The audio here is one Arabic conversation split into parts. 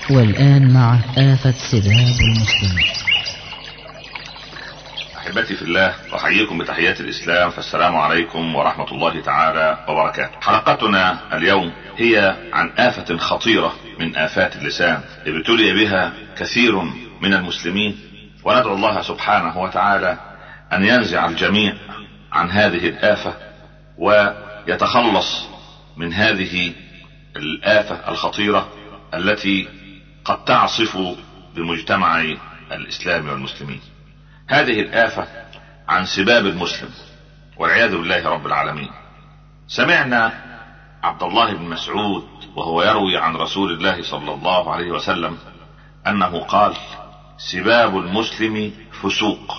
والآن مع آفة سباب المسلمين. أحبتي في الله، أحييكم بتحيات الإسلام، فالسلام عليكم ورحمة الله تعالى وبركاته. حلقتنا اليوم هي عن آفة خطيرة من آفات اللسان ابتلي بها كثير من المسلمين، وندعو الله سبحانه وتعالى أن ينزع الجميع عن هذه الآفة ويتخلص من هذه الآفة الخطيرة التي قد تعصف بمجتمع الإسلام والمسلمين. هذه الآفة عن سباب المسلم والعياذ بالله رب العالمين. سمعنا عبد الله بن مسعود وهو يروي عن رسول الله صلى الله عليه وسلم أنه قال: سباب المسلم فسوق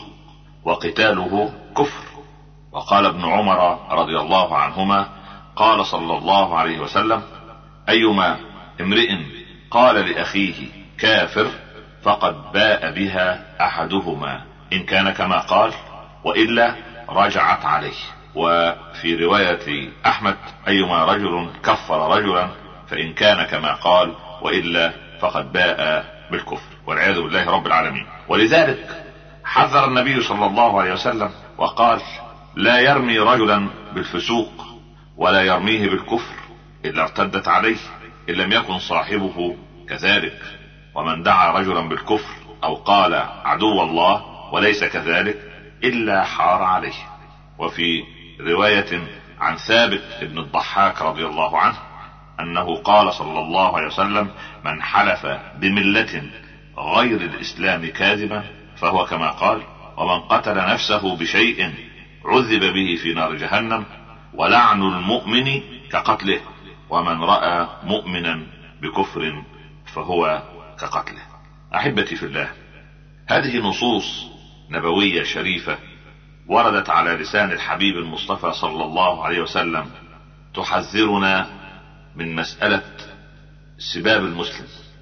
وقتاله كفر. وقال ابن عمر رضي الله عنهما: قال صلى الله عليه وسلم: أيما امرئ قال لأخيه كافر فقد باء بها أحدهما، إن كان كما قال وإلا رجعت عليه. وفي رواية أحمد: أيما رجل كفر رجلا فإن كان كما قال وإلا فقد باء بالكفر، والعياذ بالله رب العالمين. ولذلك حذر النبي صلى الله عليه وسلم وقال: لا يرمي رجلا بالفسوق ولا يرميه بالكفر إلا ارتدت عليه إن لم يكن صاحبه كذلك، ومن دعا رجلا بالكفر أو قال عدو الله وليس كذلك إلا حار عليه. وفي رواية عن ثابت بن الضحاك رضي الله عنه أنه قال صلى الله عليه وسلم: من حلف بملة غير الإسلام كاذبا فهو كما قال، ومن قتل نفسه بشيء عذب به في نار جهنم، ولعن المؤمن كقتله، ومن رأى مؤمنا بكفر فهو كقتله. أحبتي في الله، هذه نصوص نبوية شريفة وردت على لسان الحبيب المصطفى صلى الله عليه وسلم تحذرنا من مسألة سباب المسلم،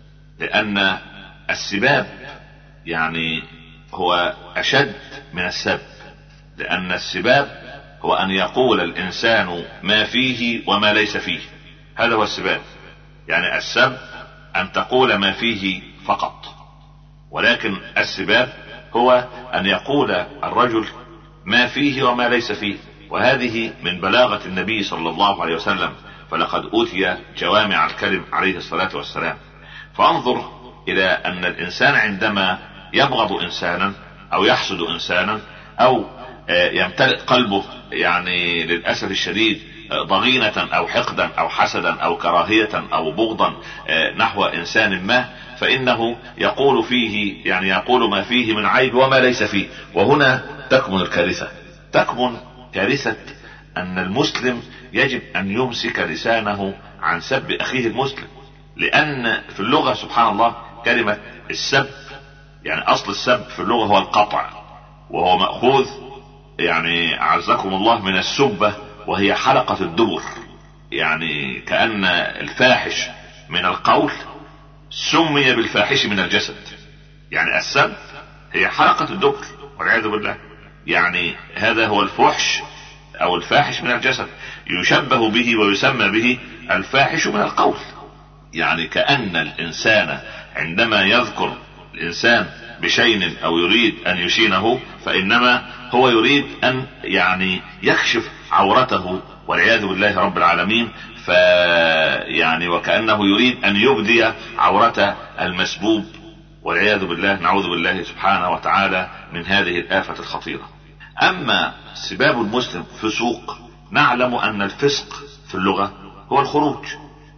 لأن السباب يعني هو أشد من السب، لأن السباب هو أن يقول الإنسان ما فيه وما ليس فيه، هذا هو السباب. يعني السب أن تقول ما فيه فقط، ولكن السباب هو أن يقول الرجل ما فيه وما ليس فيه. وهذه من بلاغة النبي صلى الله عليه وسلم، فلقد أوتي جوامع الكلم عليه الصلاة والسلام. فانظر إلى أن الإنسان عندما يبغض إنسانا أو يحسد إنسانا أو يمتلئ قلبه يعني للأسف الشديد ضغينة أو حقدا أو حسدا أو كراهية أو بغضا نحو إنسان ما، فإنه يقول فيه يعني يقول ما فيه من عيب وما ليس فيه. وهنا تكمن الكارثة، تكمن كارثة أن المسلم يجب أن يمسك لسانه عن سب أخيه المسلم، لأن في اللغة سبحان الله كلمة السب يعني أصل السب في اللغة هو القطع، وهو مأخوذ يعني أعزكم الله من السبة، وهي حلقة الدبر. يعني كأن الفاحش من القول سمي بالفاحش من الجسد. يعني السب هي حلقة الدبر والعياذ بالله. يعني هذا هو الفحش أو الفاحش من الجسد، يشبه به ويسمى به الفاحش من القول. يعني كأن الإنسان عندما يذكر الإنسان بشيء أو يريد أن يشينه فإنما هو يريد أن يعني يكشف عورته والعياذ بالله رب العالمين. يعني وكأنه يريد أن يبدي عورة المسبوب والعياذ بالله، نعوذ بالله سبحانه وتعالى من هذه الآفة الخطيرة. أما سباب المسلم فسوق، نعلم أن الفسق في اللغة هو الخروج،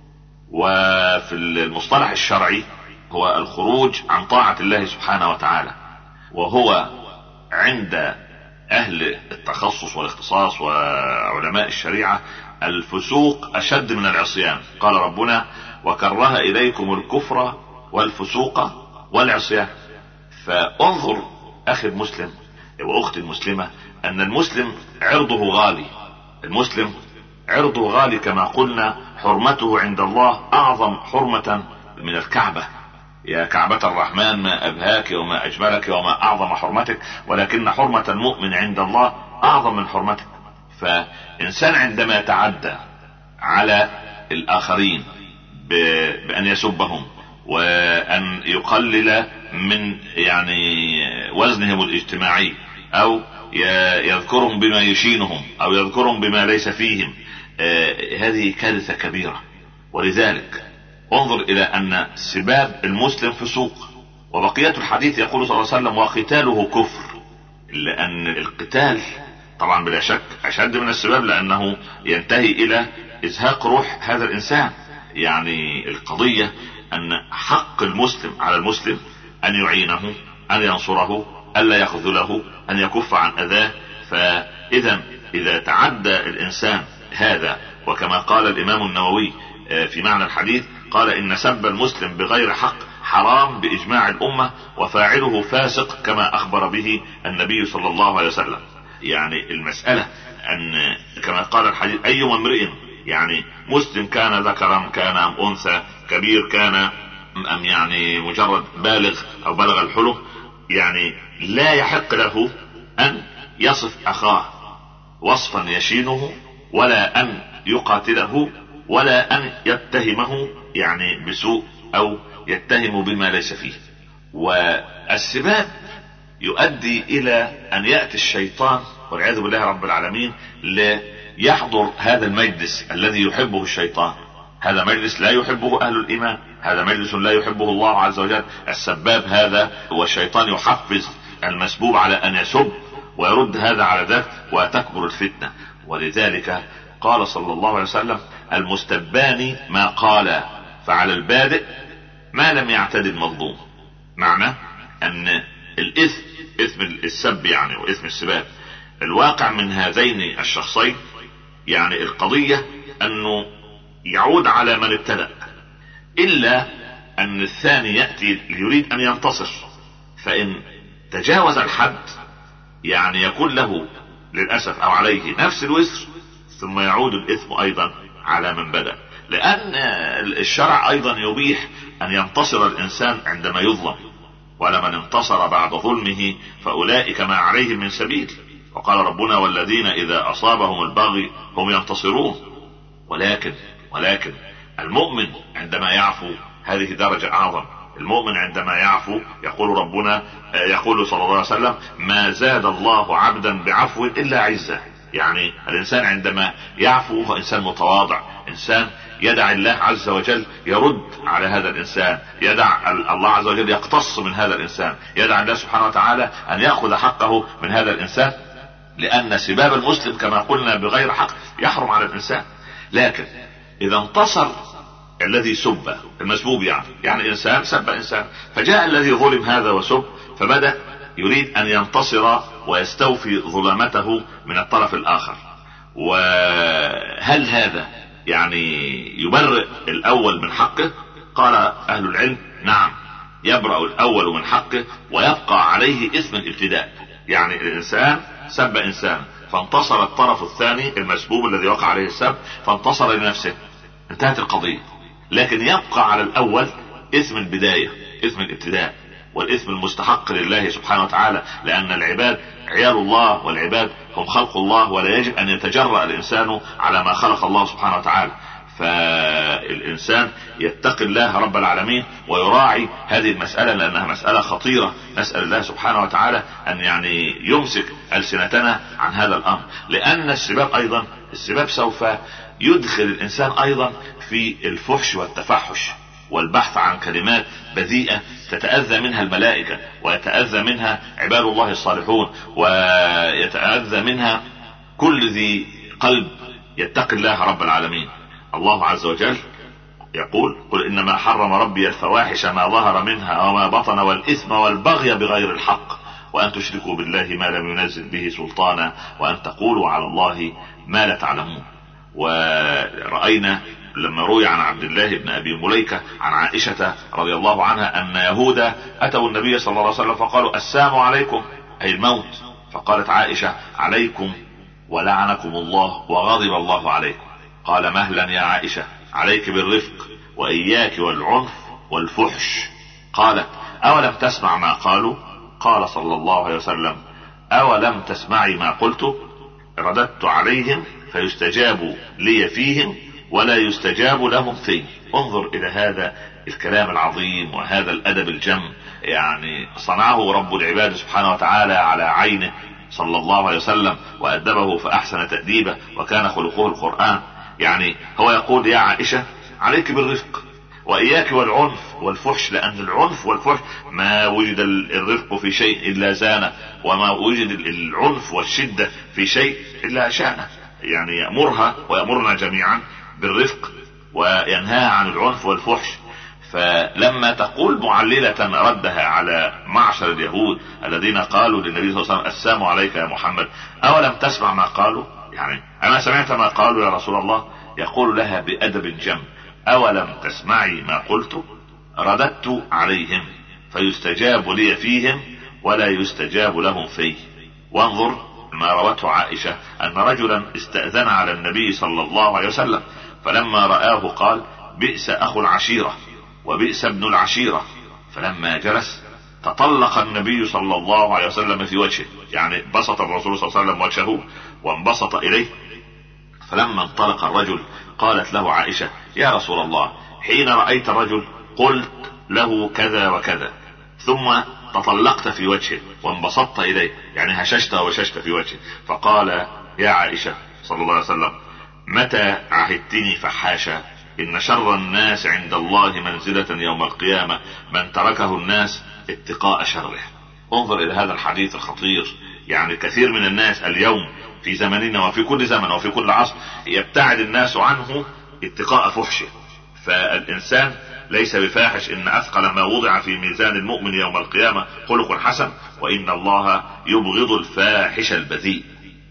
وفي المصطلح الشرعي هو الخروج عن طاعة الله سبحانه وتعالى. وهو عند أهل التخصص والاختصاص وعلماء الشريعة الفسوق أشد من العصيان. قال ربنا: وكره إليكم الكفر والفسوق والعصيان. فانظر أخي المسلم وأختي المسلمة أن المسلم عرضه غالي، المسلم عرضه غالي كما قلنا، حرمته عند الله أعظم حرمة من الكعبة. يا كعبة الرحمن ما أبهاك وما أجملك وما أعظم حرمتك، ولكن حرمة المؤمن عند الله أعظم من حرمتك. فإنسان عندما يتعدى على الآخرين بأن يسبهم وأن يقلل من يعني وزنهم الاجتماعي، أو يذكرهم بما يشينهم، أو يذكرهم بما ليس فيهم. هذه كارثة كبيرة. ولذلك انظر إلى أن سباب المسلم فسوق. وبقية الحديث يقول صلى الله عليه وسلم: وقتاله كفر. لأن القتال طبعا بلا شك أشد من السباب، لأنه ينتهي إلى إزهاق روح هذا الإنسان. يعني القضية أن حق المسلم على المسلم أن يعينه، أن ينصره، ألا يخذله، أن يكف عن أذاه. إذا تعدى الإنسان هذا، وكما قال الإمام النووي في معنى الحديث، قال: إن سب المسلم بغير حق حرام بإجماع الأمة، وفاعله فاسق، كما أخبر به النبي صلى الله عليه وسلم. يعني المسألة أن كما قال الحديث: أي امرئ، يعني مسلم كان ذكرا كان أم أنثى، كبير كان أم يعني مجرد بالغ أو بلغ الحلم، يعني لا يحق له أن يصف أخاه وصفا يشينه، ولا أن يقاتله، ولا أن يتهمه يعني بسوء، أو يتهم بما ليس فيه. والسباب يؤدي إلى أن يأتي الشيطان والعياذ بالله رب العالمين ليحضر هذا المجلس الذي يحبه الشيطان. هذا مجلس لا يحبه أهل الإيمان، هذا مجلس لا يحبه الله عز وجل. السباب هذا، والشيطان يحفز المسبوب على أن يسب ويرد هذا على ذاك، وتكبر الفتنة. ولذلك قال صلى الله عليه وسلم: المستبان ما قال، فعلى البادئ ما لم يعتد المظلوم. معنى أن الإثم، إثم السب يعني وإثم السباب، الواقع من هذين الشخصين، يعني القضية أنه يعود على من ابتدأ، إلا أن الثاني يأتي ليريد أن ينتصر، فإن تجاوز الحد يعني يكون له للأسف أو عليه نفس الوزر، ثم يعود الإثم أيضا على من بدأ. لأن الشرع أيضا يبيح أن ينتصر الإنسان عندما يظلم، ولمن انتصر بعد ظلمه فأولئك ما عليهم من سبيل. وقال ربنا: والذين إذا أصابهم البغي هم ينتصرون. ولكن المؤمن عندما يعفو هذه درجة أعظم. المؤمن عندما يعفو يقول ربنا، يقول صلى الله عليه وسلم: ما زاد الله عبدا بعفو إلا عزة. يعني الإنسان عندما يعفو هو إنسان متواضع، إنسان يدع الله عز وجل يرد على هذا الإنسان، يدع الله عز وجل يقتص من هذا الإنسان، يدع الله سبحانه وتعالى أن يأخذ حقه من هذا الإنسان. لأن سباب المسلم كما قلنا بغير حق يحرم على الإنسان. لكن إذا انتصر الذي سب المسبوب، يعني إنسان سب إنسان، فجاء الذي ظلم هذا وسب، فبدأ يريد أن ينتصر ويستوفي ظلمته من الطرف الآخر. وهل هذا يعني يبرئ الأول من حقه؟ قال أهل العلم: نعم، يبرأ الأول من حقه، ويبقى عليه اسم الابتداء. يعني الإنسان سب إنسان، فانتصر الطرف الثاني المسبوب الذي وقع عليه السب، فانتصر لنفسه، انتهت القضية. لكن يبقى على الأول اسم البداية، اسم الابتداء، والاسم المستحق لله سبحانه وتعالى. لأن العباد عيال الله، والعباد هم خلق الله، ولا يجب أن يتجرأ الإنسان على ما خلق الله سبحانه وتعالى. فالإنسان يتقي الله رب العالمين ويراعي هذه المسألة، لأنها مسألة خطيرة. نسأل الله سبحانه وتعالى أن يعني يمسك ألسنتنا عن هذا الأمر. لأن السباب أيضا، السباب سوف يدخل الإنسان أيضا في الفحش والتفحش، والبحث عن كلمات بذيئة تتأذى منها الملائكة، ويتأذى منها عباد الله الصالحون، ويتأذى منها كل ذي قلب يتقي الله رب العالمين. الله عز وجل يقول: قل إنما حرم ربي الفواحش ما ظهر منها وما بطن، والإثم والبغي بغير الحق، وأن تشركوا بالله ما لم ينزل به سلطانا، وأن تقولوا على الله ما لا تعلمون. ورأينا لما روي عن عبد الله بن أبي مليكة عن عائشة رضي الله عنها أن يهودا أتوا النبي صلى الله عليه وسلم فقالوا: السلام عليكم، أي الموت. فقالت عائشة: عليكم ولعنكم الله وغضب الله عليكم. قال: مهلا يا عائشة، عليك بالرفق، وإياك والعنف والفحش. قالت: أولم تسمع ما قالوا؟ قال صلى الله عليه وسلم: أولم تسمعي ما قلت؟ رددت عليهم فيستجاب لي فيهم، ولا يستجاب لهم فيه. انظر الى هذا الكلام العظيم وهذا الادب الجم، يعني صنعه رب العباد سبحانه وتعالى على عينه صلى الله عليه وسلم، وأدبه فأحسن تأديبه، وكان خلقه القرآن. يعني هو يقول يا عائشة عليك بالرفق وإياك والعنف والفحش، لأن العنف والفحش ما وجد الرفق في شيء إلا زانه، وما وجد العنف والشدة في شيء إلا شانه. يعني يأمرها ويأمرنا جميعا بالرفق وينهاها عن العنف والفحش. فلما تقول معللة ردها على معشر اليهود الذين قالوا للنبي صلى الله عليه وسلم السلام عليك يا محمد، أولم تسمع ما قالوا؟ يعني أنا سمعت ما قالوا يا رسول الله. يقول لها بأدب جم أولم تسمعي ما قلت؟ رددت عليهم فيستجاب لي فيهم ولا يستجاب لهم فيه. وانظر ما روته عائشة أن رجلا استأذن على النبي صلى الله عليه وسلم، فلما رآه قال بئس أخو العشيرة وبئس ابن العشيرة. فلما جلس تطلق النبي صلى الله عليه وسلم في وجهه، يعني بسط الرسول صلى الله عليه وسلم وجهه وانبسط إليه. فلما انطلق الرجل قالت له عائشة يا رسول الله حين رأيت الرجل قلت له كذا وكذا، ثم تطلقت في وجهه وانبسطت إليه، يعني هششت وششت في وجهه. فقال يا عائشة صلى الله عليه وسلم متى عهدتني فحاشا؟ إن شر الناس عند الله منزلة يوم القيامة من تركه الناس اتقاء شره. انظر إلى هذا الحديث الخطير. يعني كثير من الناس اليوم في زمننا وفي كل زمن وفي كل عصر يبتعد الناس عنه اتقاء فحشه. فالإنسان ليس بفاحش، إن أثقل ما وضع في ميزان المؤمن يوم القيامة خلق حسن، وإن الله يبغض الفاحش البذيء.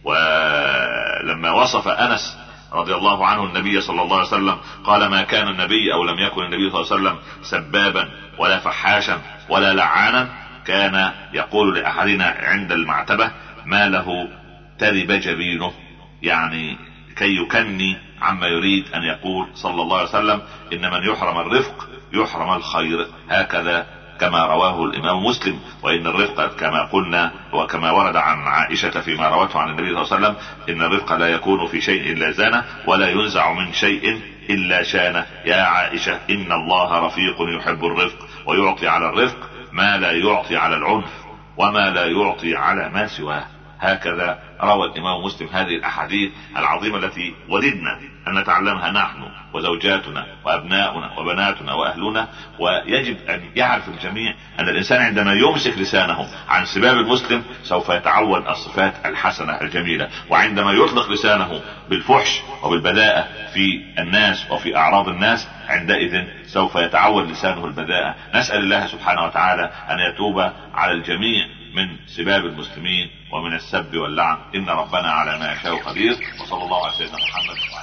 ولما وصف أنس رضي الله عنه النبي صلى الله عليه وسلم قال ما كان النبي أو لم يكن النبي صلى الله عليه وسلم سبابا ولا فحاشا ولا لعانا، كان يقول لأحدنا عند المعتبة ما له ترب جبينه، يعني كي يكني عما يريد أن يقول صلى الله عليه وسلم إن من يحرم الرفق يحرم الخير، هكذا كما رواه الإمام مسلم. وإن الرفق كما قلنا وكما ورد عن عائشة فيما روته عن النبي صلى الله عليه وسلم إن الرفق لا يكون في شيء إلا زانه ولا ينزع من شيء إلا شانه. يا عائشة إن الله رفيق يحب الرفق ويعطي على الرفق ما لا يعطي على العنف وما لا يعطي على ما سواه. هكذا روى الإمام مسلم هذه الأحاديث العظيمة التي وددنا أن نتعلمها نحن وزوجاتنا وأبناؤنا وبناتنا وأهلنا. ويجب أن يعرف الجميع أن الإنسان عندما يمسك لسانه عن سباب المسلم سوف يتعود الصفات الحسنة الجميلة، وعندما يطلق لسانه بالفحش وبالبذاءة في الناس وفي أعراض الناس عندئذ سوف يتعود لسانه البذاءة. نسأل الله سبحانه وتعالى أن يتوب على الجميع من سباب المسلمين ومن السب واللعن، إن ربنا على ما يشاء قدير. وصلى الله على سيدنا محمد.